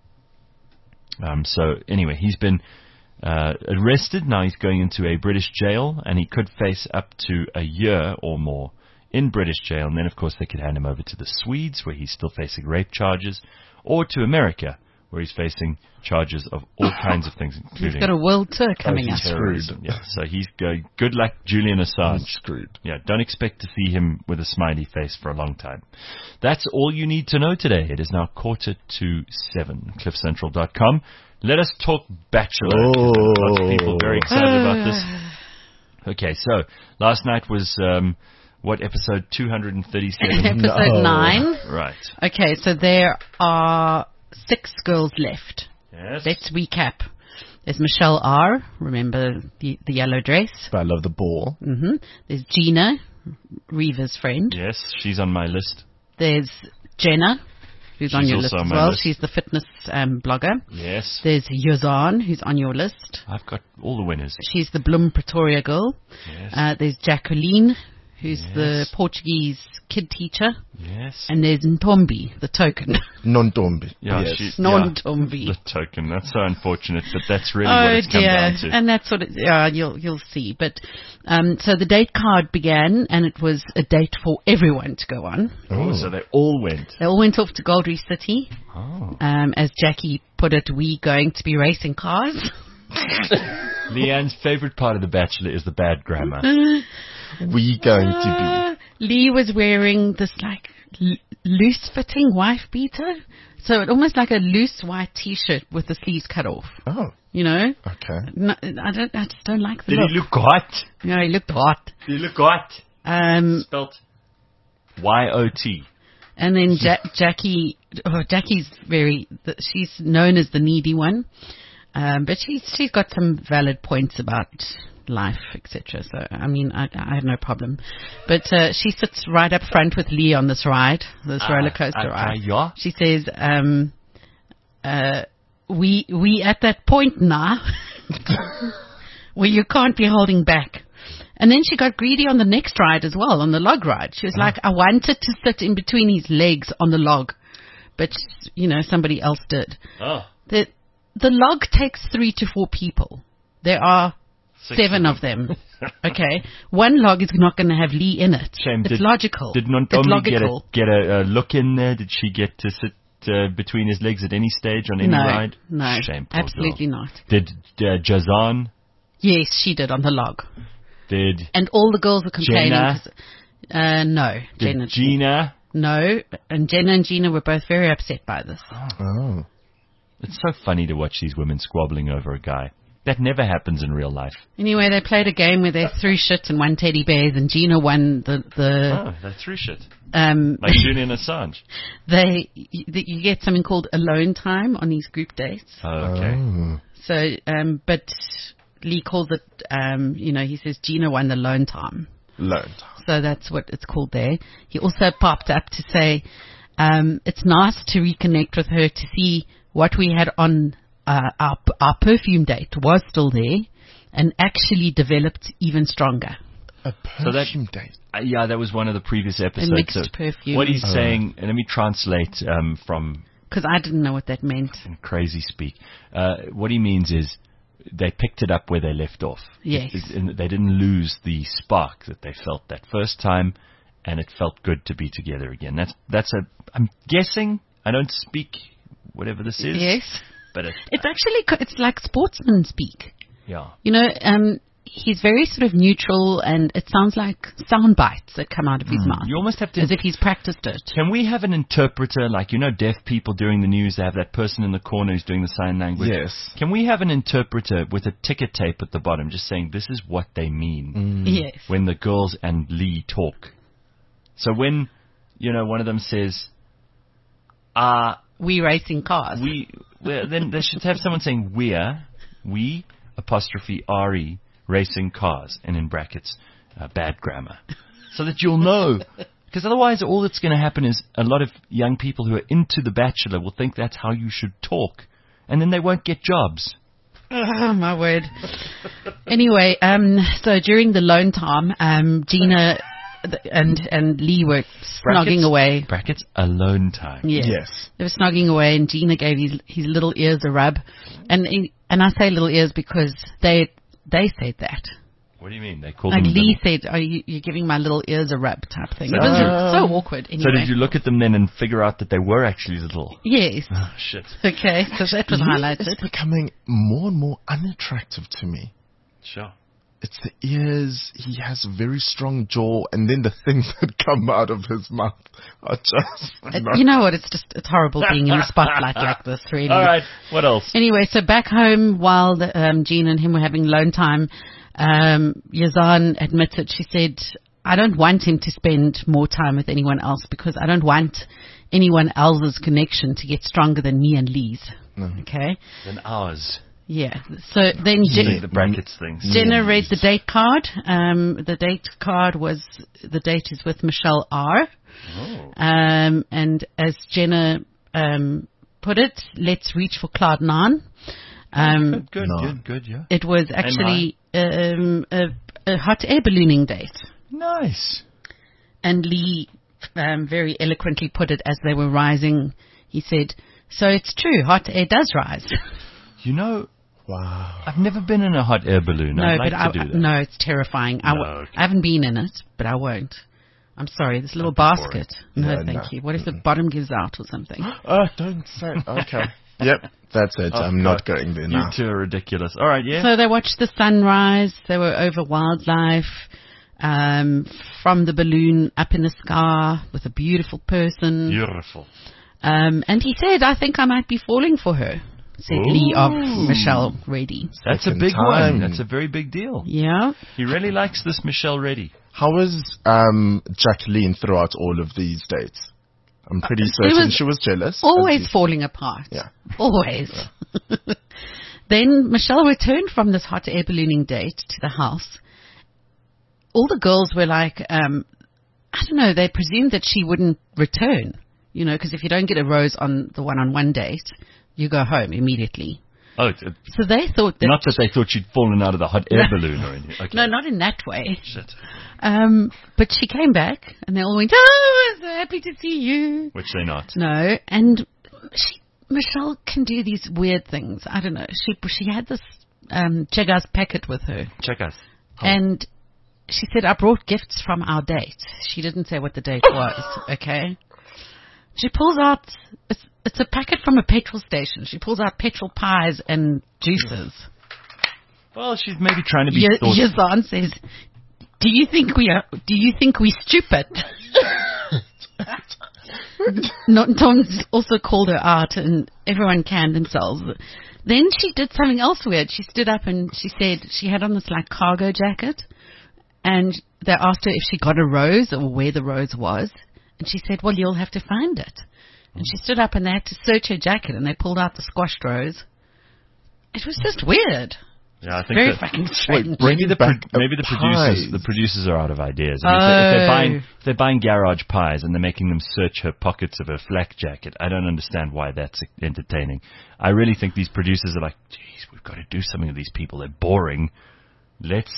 So anyway, he's been arrested. Now he's going into a British jail, and he could face up to a year or more in British jail. And then, of course, they could hand him over to the Swedes, where he's still facing rape charges, or to America, where he's facing charges of all kinds of things, including... He's got a world tour coming up. Terrorism. Yeah, so he's going... Good luck, Julian Assange. He's screwed. Yeah, don't expect to see him with a smiley face for a long time. That's all you need to know today. It is now 7:15. CliffCentral.com. Let us talk Bachelor. Lots of people very excited about this. Okay, so last night was... what, episode 237? Episode 9. Right. Okay, so there are 6 girls left. Yes. Let's recap. There's Michelle R. Remember the yellow dress? I love the ball. There's Gina, Reva's friend. Yes, she's on my list. There's Jenna, who's on your list as well. List. She's the fitness blogger. Yes. There's Yozan, who's on your list. I've got all the winners. She's the Bloem Pretoria girl. Yes. There's Jacqueline, who's the Portuguese kid teacher. Yes. Yes. And there's Ntombi, the token. Nontombi. Yeah, Yes. Nontombi. The token. That's so unfortunate, but that's really Oh what it's come dear, down to. and that's what you'll see. But so the date card began, and it was a date for everyone to go on. Oh, so they all went. They all went off to Gold Reef City. Oh. As Jackie put it, we going to be racing cars. Leanne's favorite part of The Bachelor is the bad grammar. We going to Lee was wearing this like loose-fitting wife beater, so it almost like a loose white T-shirt with the sleeves cut off. be. Oh, You know, okay. no, I just don't like the Did look. he look hot? No, he looked hot. Did he look hot? Um, Spelt Y-O-T. And then Jackie's she's known as the needy one, but she's got some valid points about life, etc. So I mean, I have no problem. But she sits right up front with Lee on this ride, this roller coaster ride. Yeah. She says, "We at that point now where you can't be holding back." And then she got greedy on the next ride as well, on the log ride. She was like, I wanted to sit in between his legs on the log, but, somebody else did. Oh. The log takes 3 to 4 people. There are 7 of them. Okay? One log is not going to have Lee in it. Shame. It's logical. Did It's Nontombi logical. get a look in there? Did she get to sit between his legs at any stage on any ride? No, Shame. Poor absolutely girl. not. Did Jazan? Yes, she did on the log. Did And all the girls were complaining. Jenna? 'Cause, no. Did Gina? No. And Jenna and Gina were both very upset by this. Oh. It's so funny to watch these women squabbling over a guy. That never happens in real life. Anyway, they played a game where they threw shit and won teddy bears, and Gina won the Oh, they threw shit. Like Julian Assange. you get something called alone time on these group dates. Oh, okay. Oh. So, but Lee calls it, he says Gina won the alone time. Learned. So that's what it's called there. He also popped up to say, it's nice to reconnect with her to see what we had on our perfume date was still there and actually developed even stronger. A So that- perfume date. Yeah, that was one of the previous episodes. A mixed So perfume. What he's saying, and let me translate from Because I didn't know what that meant. crazy speak. What he means is they picked it up where they left off. Yes. And they didn't lose the spark that they felt that first time, and it felt good to be together again. I'm guessing, I don't speak whatever this is. Yes. But It's like sportsman speak. yeah. He's very sort of neutral, and it sounds like sound bites that come out of his mouth. You almost have to... As if he's practiced it. Can we have an interpreter, like, deaf people during the news, they have that person in the corner who's doing the sign language? Yes. Can we have an interpreter with a ticker tape at the bottom just saying this is what they mean Yes. when the girls and Lee talk? So when, one of them says, We racing cars. then they should have someone saying we, apostrophe R-E, racing cars, and in brackets, bad grammar. So that you'll know. Because otherwise all that's going to happen is a lot of young people who are into The Bachelor will think that's how you should talk. And then they won't get jobs. Oh, my word. Anyway, so during the lone time, Gina and Lee were snogging away. Brackets, alone time. Yes. Yes. They were snogging away, and Gina gave his little ears a rub. And I say little ears because they said that. What do you mean? They called Like them Lee little- said, you're giving my little ears a rub type thing. It was so awkward. Anyway. So did you look at them then and figure out that they were actually little? Yes. Oh, shit. Okay, so that was Lee highlighted. is becoming more and more unattractive to me. Sure. It's the ears. He has a very strong jaw, and then the things that come out of his mouth are just. You know what? It's horrible being in the spotlight like this, really. All right. What else? Anyway, so back home, while Gina and him were having lone time, Yazan admitted, she said, I don't want him to spend more time with anyone else because I don't want anyone else's connection to get stronger than me and Lee's. Okay? Than ours. Yeah. So then The brackets things. Jenna read the date card. The date card was, the date is with Michelle R. Oh. And as Jenna put it, let's reach for Cloud 9. Good, yeah. It was actually a hot air ballooning date. Nice. And Lee very eloquently put it as they were rising. He said, "So it's true, hot air does rise." You know, Wow. I've never been in a hot air balloon. No, I'd like but to do that. no, it's terrifying. Okay. I haven't been in it, but I won't. I'm sorry, this little That'd be basket. No, Yeah, thank no. you. What if the bottom gives out or something? Oh, don't say. Okay. Yep, that's it. I'm not going there You now. two are ridiculous. All right, yeah. So they watched the sunrise. They were over wildlife, from the balloon up in the sky with a beautiful person. Beautiful. And he said, "I think I might be falling for her," said Lee of Michelle Reddy. That's a Second big time. one. That's a very big deal. Yeah. He really likes this Michelle Reddy. How was Jacqueline throughout all of these dates? I'm pretty certain she was jealous. Always falling apart. Yeah. Always. Then Michelle returned from this hot air ballooning date to the house. All the girls were like, I don't know, they presumed that she wouldn't return, you know, because if you don't get a rose on the one-on-one date, you go home immediately. Oh, So they thought that... not that they thought she'd fallen out of the hot air balloon or anything. Okay. No, not in that way. Shit. But she came back, and they all went, "Oh, I'm so happy to see you." Which they're not. No, and Michelle can do these weird things. I don't know. She had this Chegas packet with her, Check us. and she said, "I brought gifts from our date." She didn't say what the date was. Okay. She pulls out. It's a packet from a petrol station. She pulls out petrol pies and juices. Well, she's maybe trying to be thoughtful. Yazan says, Do you think we stupid?" Tom's also called her out, and everyone canned themselves. Then she did something else weird. She stood up and she said she had on this like cargo jacket, and they asked her if she got a rose or where the rose was, and she said, "Well, you'll have to find it." And she stood up and they had to search her jacket, and they pulled out the squashed rose. It was just weird. Yeah, I think Very that, fucking strange. maybe the pies. producers are out of ideas. I mean, if they're buying garage pies and they're making them search her pockets of her flak jacket, I don't understand why that's entertaining. I really think these producers are like, geez, we've got to do something with these people. They're boring. Let's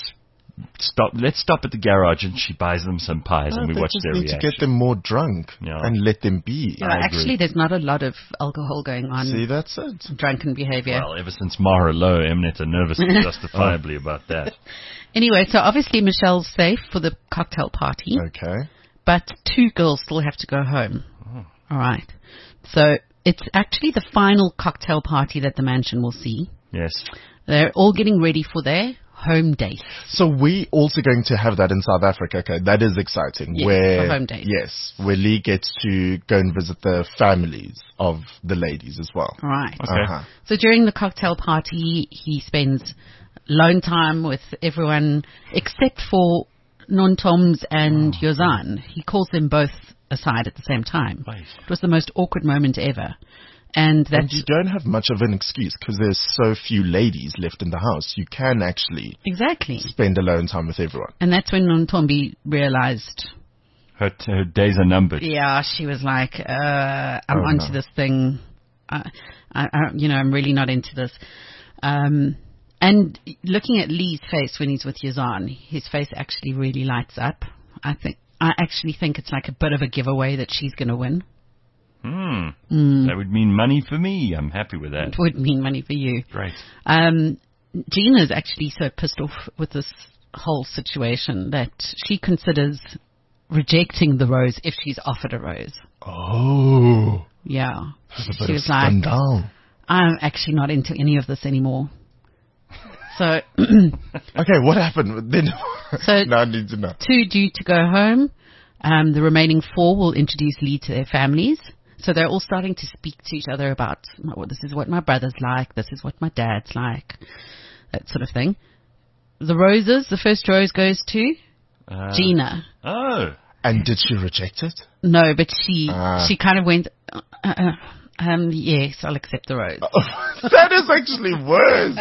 stop at the garage, and she buys them some pies, and we watch their need reaction. to get them more drunk and let them be. Yeah, actually, there's not a lot of alcohol going on. See, that's it. Drunken behavior. Well, ever since Mara Lowe, Mnet are nervous justifiably about that. Anyway, so obviously Michelle's safe for the cocktail party, Okay. but 2 girls still have to go home. All right. So it's actually the final cocktail party that the mansion will see. Yes. They're all getting ready for their home date. So we also going to have that in South Africa. Okay, that is exciting. Yes, where for home date. Yes, where Lee gets to go and visit the families of the ladies as well. All right. Okay. So during the cocktail party, he spends alone time with everyone except for Nontoms and Yozan. He calls them both aside at the same time. Right. It was the most awkward moment ever. And And that's you don't have much of an excuse because there's so few ladies left in the house. You can actually exactly. spend alone time with everyone. And that's when Nontombi realized, Her days are numbered. yeah, she was like, I'm onto this thing. I'm really not into this. And looking at Lee's face when he's with Yazan, his face actually really lights up. I actually think it's like a bit of a giveaway that she's going to win. That would mean money for me. I'm happy with that. It would mean money for you. Great. Gina's actually so pissed off with this whole situation that she considers rejecting the rose if she's offered a rose. Oh. Yeah. That's a bit She of was like, scandal. I'm actually not into any of this anymore. So, Okay, what happened? Then So- now I need to know. 2 due to go home. The remaining 4 will introduce Lee to their families. So they're all starting to speak to each other about, oh, this is what my brother's like, this is what my dad's like, that sort of thing. The roses, the first rose goes to Gina. Oh. And did she reject it? No, but she kind of went, yes, I'll accept the rose. That is actually worse.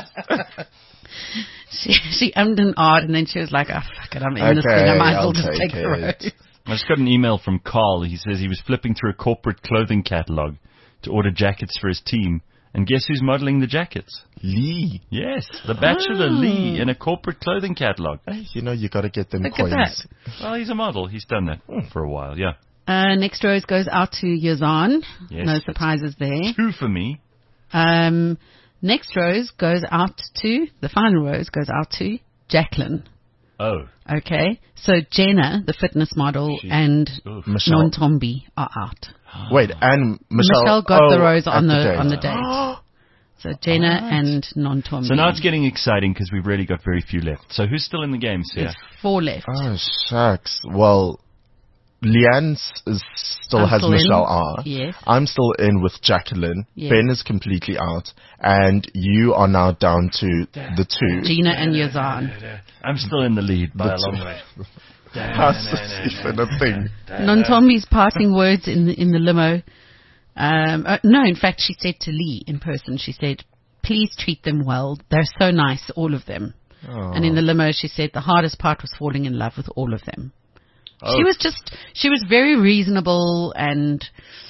She ummed and ahed, and then she was like, oh, fuck it, I'm in this thing, I might as well just take the rose. I just got an email from Carl. He says he was flipping through a corporate clothing catalog to order jackets for his team. And guess who's modeling the jackets? Lee. Yes, the Bachelor Lee in a corporate clothing catalog. Hey, you got to get them Look at coins. that. Well, he's a model. He's done that for a while, yeah. Next rose goes out to Yazan. Yes, No that's surprises there. 2 for me. Next rose goes out to, the final rose goes out to Jacqueline. Oh. Okay. So Jenna, the fitness model, and Oof. Michelle. Nontombi are out. Wait, and Michelle Got the rose at on the date. date. So Jenna and Nontombi. So now it's getting exciting because we've really got very few left. So who's still in the game, Sia? There's 4 left. Oh, shucks. Well, Leanne still I'm has still in. Michelle R. Yes. I'm still in with Jacqueline. Yes. Ben is completely out. And you are now down to the 2. Gina and Yazan. I'm still in the lead by a long way. How's this even a thing? Nontombi's parting words in the limo. No, in fact, she said to Lee in person, she said, please treat them well. They're so nice, all of them. Oh. And in the limo, she said the hardest part was falling in love with all of them. Oh. She was very reasonable and,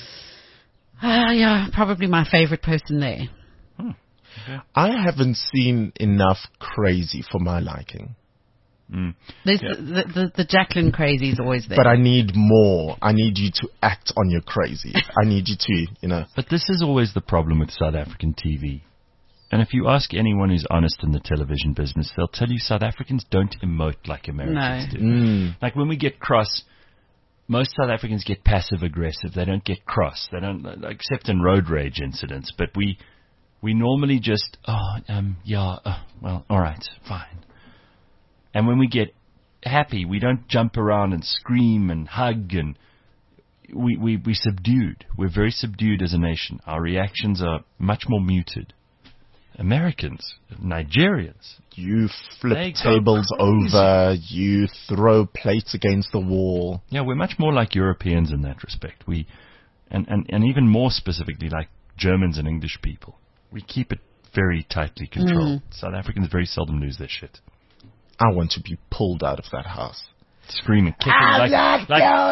probably my favorite person there. I haven't seen enough crazy for my liking. There's the Jacqueline crazy is always there. But I need more. I need you to act on your crazy. I need you to, But this is always the problem with South African TV. And if you ask anyone who's honest in the television business, they'll tell you South Africans don't emote like Americans do. Like when we get cross, most South Africans get passive-aggressive. They don't get cross. They don't, except in road rage incidents. But we normally just, well, all right, fine. And when we get happy, we don't jump around and scream and hug, and we subdued. We're very subdued as a nation. Our reactions are much more muted. Americans, Nigerians, you flip They go tables crazy. over, you throw plates against the wall. yeah, we're much more like Europeans in that respect. And even more specifically like Germans and English people. We keep it very tightly controlled. South Africans very seldom lose their shit. I want to be pulled out of that house. Screaming, kicking, like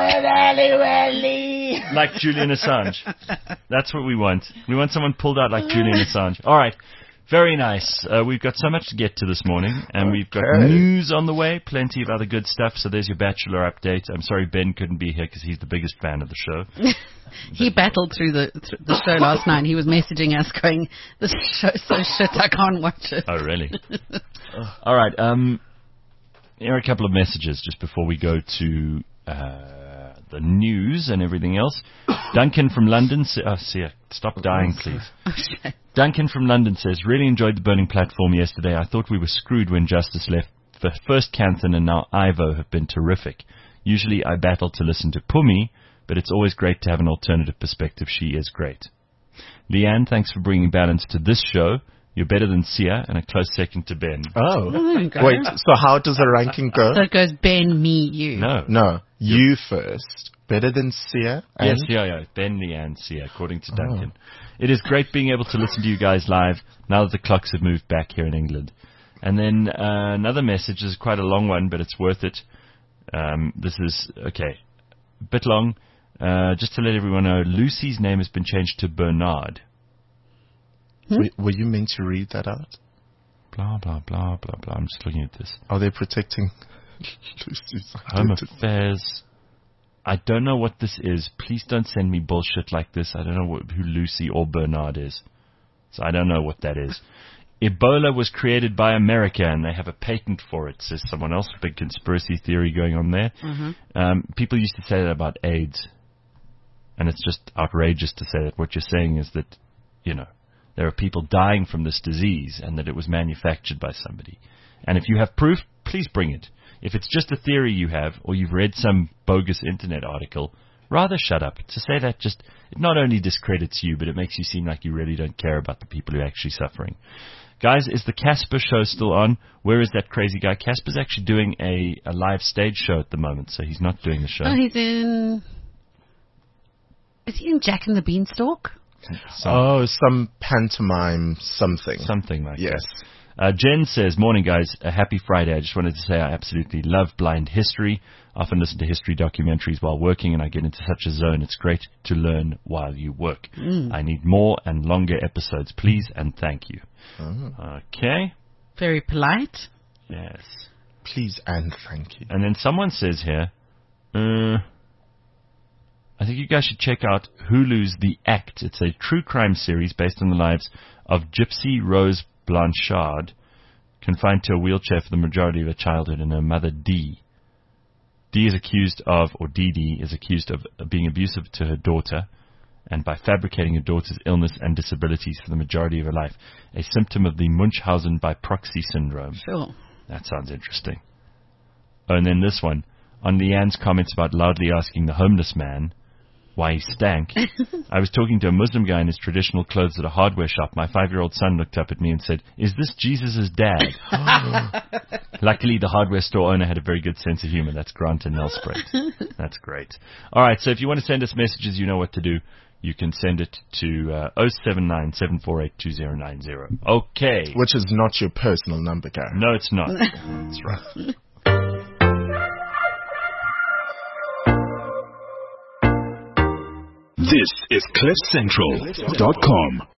Julian Assange. That's what we want. We want someone pulled out like Julian Assange. All right. Very nice. We've got so much to get to this morning, and we've got news on the way, plenty of other good stuff. So there's your Bachelor update. I'm sorry Ben couldn't be here because he's the biggest fan of the show. He battled through the show last night. He was messaging us going, this show's so shit, I can't watch it. Oh, really? All right. Here are a couple of messages just before we go to the news and everything else. Duncan from London stop dying, please. Okay. Duncan from London says, really enjoyed the Burning Platform yesterday. I thought we were screwed when Justice left. The first Canthan and now Ivo have been terrific. Usually I battle to listen to Pumi, but it's always great to have an alternative perspective. She is great. Leanne, thanks for bringing balance to this show. You're better than Sia, and a close second to Ben. Oh. there you go. Wait, so how does the ranking go? So it goes Ben, me, you. No. You first. Better than Sia? Yes, yeah. Ben, Leanne, Sia, according to Duncan. It is great being able to listen to you guys live now that the clocks have moved back here in England. And then another message is quite a long one, but it's worth it. This is, okay, a bit long. Just to let everyone know, Lucy's name has been changed to Bernard. Were you meant to read that out? Blah, blah, blah, blah, blah. I'm just looking at this. Are they protecting Lucy's Home identity? Affairs. I don't know what this is. Please don't send me bullshit like this. I don't know who Lucy or Bernard is. So I don't know what that is. Ebola was created by America, and they have a patent for it, says someone else. Big conspiracy theory going on there. People used to say that about AIDS, and it's just outrageous to say that. What you're saying is that, there are people dying from this disease and that it was manufactured by somebody. And if you have proof, please bring it. If it's just a theory you have, or you've read some bogus internet article, rather shut up. To say that it not only discredits you, but it makes you seem like you really don't care about the people who are actually suffering. Guys, is the Casper show still on? Where is that crazy guy? Casper's actually doing a live stage show at the moment, so he's not doing the show. Oh, is he in Jack and the Beanstalk? Some pantomime something. Something like yes. that. Jen says, morning guys, a happy Friday. I just wanted to say I absolutely love blind history. Often listen to history documentaries while working, and I get into such a zone. It's great to learn while you work. I need more and longer episodes, please, and thank you. Okay. Very polite. Yes. Please and thank you. And then someone says here, I think you guys should check out Hulu's The Act. It's a true crime series based on the lives of Gypsy Rose Blanchard, confined to a wheelchair for the majority of her childhood, and her mother, Dee. Dee is accused of, or Dee is accused of being abusive to her daughter, and by fabricating her daughter's illness and disabilities for the majority of her life, a symptom of the Munchausen by proxy syndrome. Sure. That sounds interesting. Oh, and then this one, on Leanne's comments about loudly asking the homeless man why he stank. I was talking to a Muslim guy in his traditional clothes at a hardware shop. My 5-year-old son looked up at me and said, "Is this Jesus' dad?" Luckily, the hardware store owner had a very good sense of humor. That's Grant and Nelspruit. That's great. All right, so if you want to send us messages, you know what to do. You can send it to 079-748-2090. Okay. Which is not your personal number, Gary. No, it's not. That's right. This is CliffCentral.com.